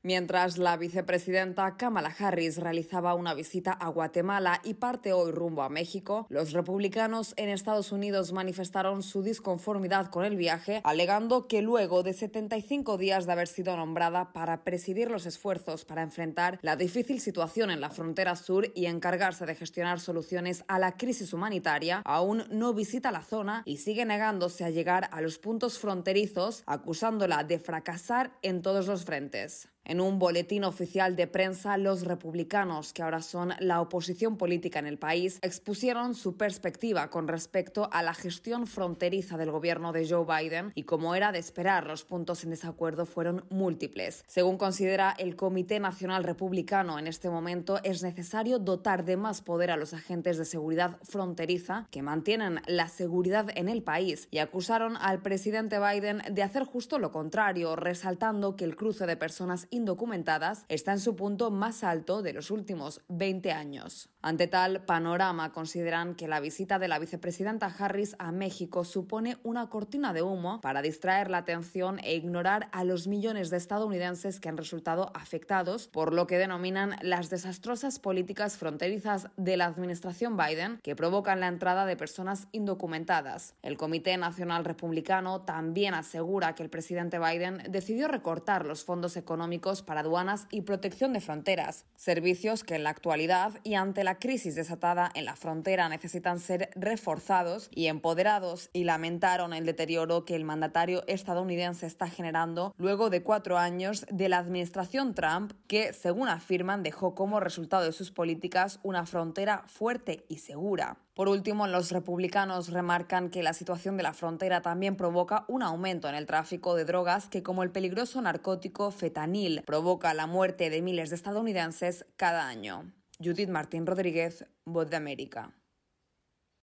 Mientras la vicepresidenta Kamala Harris realizaba una visita a Guatemala y parte hoy rumbo a México, los republicanos en Estados Unidos manifestaron su disconformidad con el viaje, alegando que luego de 75 días de haber sido nombrada para presidir los esfuerzos para enfrentar la difícil situación en la frontera sur y encargarse de gestionar soluciones a la crisis humanitaria, aún no visita la zona y sigue negándose a llegar a los puntos fronterizos, acusándola de fracasar en todos los frentes. En un boletín oficial de prensa, los republicanos, que ahora son la oposición política en el país, expusieron su perspectiva con respecto a la gestión fronteriza del gobierno de Joe Biden y, como era de esperar, los puntos en desacuerdo fueron múltiples. Según considera el Comité Nacional Republicano, en este momento es necesario dotar de más poder a los agentes de seguridad fronteriza que mantienen la seguridad en el país y acusaron al presidente Biden de hacer justo lo contrario, resaltando que el cruce de personas indocumentadas está en su punto más alto de los últimos 20 años. Ante tal panorama, consideran que la visita de la vicepresidenta Harris a México supone una cortina de humo para distraer la atención e ignorar a los millones de estadounidenses que han resultado afectados por lo que denominan las desastrosas políticas fronterizas de la administración Biden, que provocan la entrada de personas indocumentadas. El Comité Nacional Republicano también asegura que el presidente Biden decidió recortar los fondos económicos para aduanas y protección de fronteras, servicios que en la actualidad y ante la crisis desatada en la frontera necesitan ser reforzados y empoderados, y lamentaron el deterioro que el mandatario estadounidense está generando luego de 4 años de la administración Trump, que, según afirman, dejó como resultado de sus políticas una frontera fuerte y segura. Por último, los republicanos remarcan que la situación de la frontera también provoca un aumento en el tráfico de drogas que, como el peligroso narcótico fentanil, provoca la muerte de miles de estadounidenses cada año. Judith Martín Rodríguez, Voz de América.